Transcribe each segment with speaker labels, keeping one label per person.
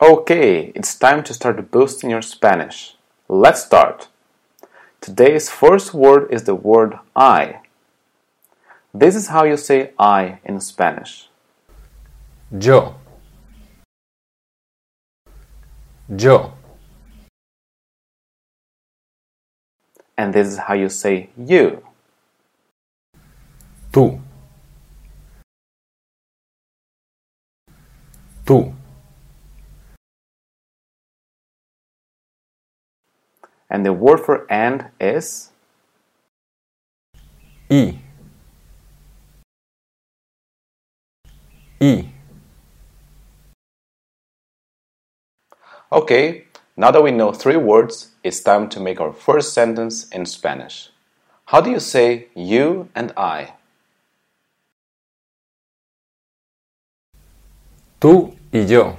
Speaker 1: Okay, it's time to start boosting your Spanish. Let's start. Today's first word is the word I. This is how you say I in Spanish.
Speaker 2: Yo. Yo.
Speaker 1: And this is how you say you.
Speaker 2: Tú. Tú.
Speaker 1: And the word for and is
Speaker 2: Y. Y.
Speaker 1: Okay, now that we know 3 words, it's time to make our first sentence in Spanish. How do you say you and I?
Speaker 2: Tú y yo.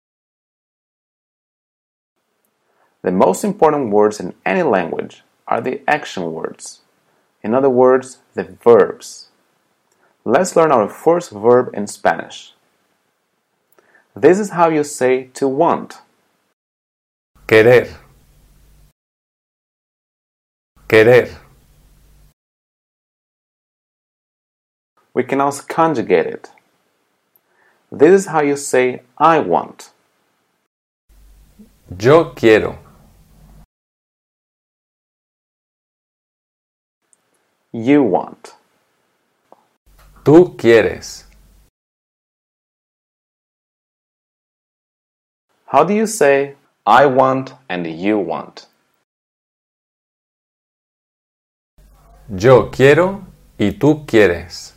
Speaker 1: The most important words in any language are the action words. In other words, the verbs. Let's learn our first verb in Spanish. This is how you say to want.
Speaker 2: Querer. Querer.
Speaker 1: We can also conjugate it. This is how you say I want.
Speaker 2: Yo quiero.
Speaker 1: You want.
Speaker 2: Tú quieres.
Speaker 1: How do you say I want and you want?
Speaker 2: Yo quiero y tú quieres.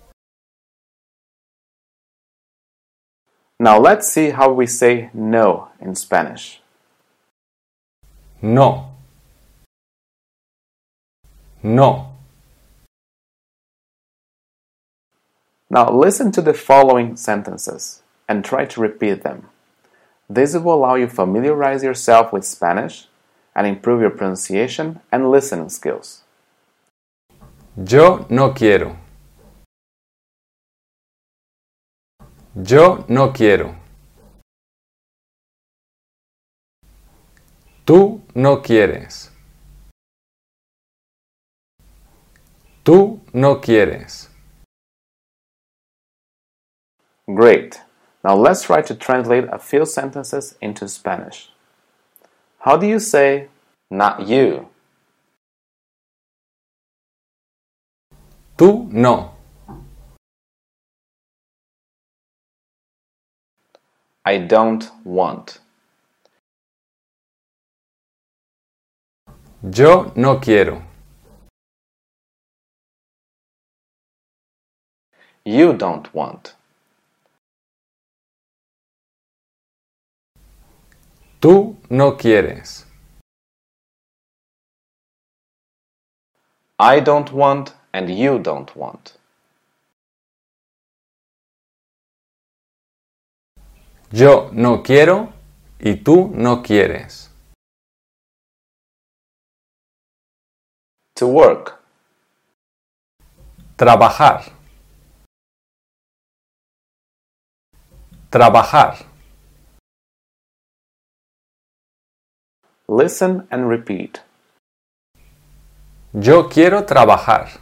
Speaker 1: Now let's see how we say no in Spanish.
Speaker 2: No. No.
Speaker 1: Now listen to the following sentences and try to repeat them. This will allow you to familiarize yourself with Spanish and improve your pronunciation and listening skills.
Speaker 2: Yo no quiero. Yo no quiero. Tú no quieres. Tú no quieres.
Speaker 1: Great! Now let's try to translate a few sentences into Spanish. How do you say not you?
Speaker 2: Tú no.
Speaker 1: I don't want.
Speaker 2: Yo no quiero.
Speaker 1: You don't want.
Speaker 2: Tú no quieres.
Speaker 1: I don't want and you don't want.
Speaker 2: Yo no quiero y tú no quieres.
Speaker 1: To work.
Speaker 2: Trabajar. Trabajar.
Speaker 1: Listen and repeat.
Speaker 2: Yo quiero trabajar.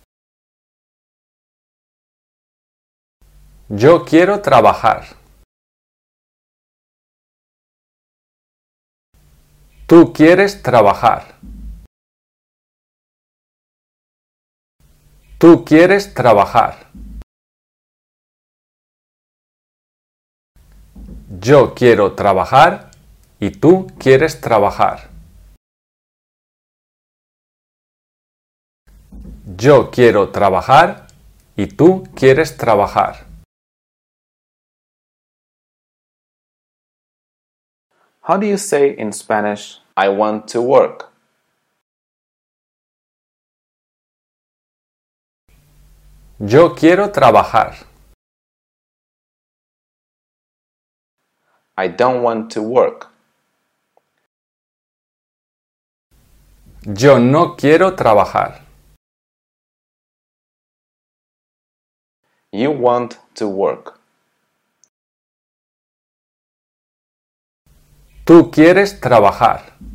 Speaker 2: Yo quiero trabajar. Tú quieres trabajar. Tú quieres trabajar. Yo quiero trabajar y tú quieres trabajar. Yo quiero trabajar y tú quieres trabajar.
Speaker 1: How do you say in Spanish, I want to work?
Speaker 2: Yo quiero trabajar.
Speaker 1: I don't want to work.
Speaker 2: Yo no quiero trabajar.
Speaker 1: You want to work.
Speaker 2: Tú quieres trabajar.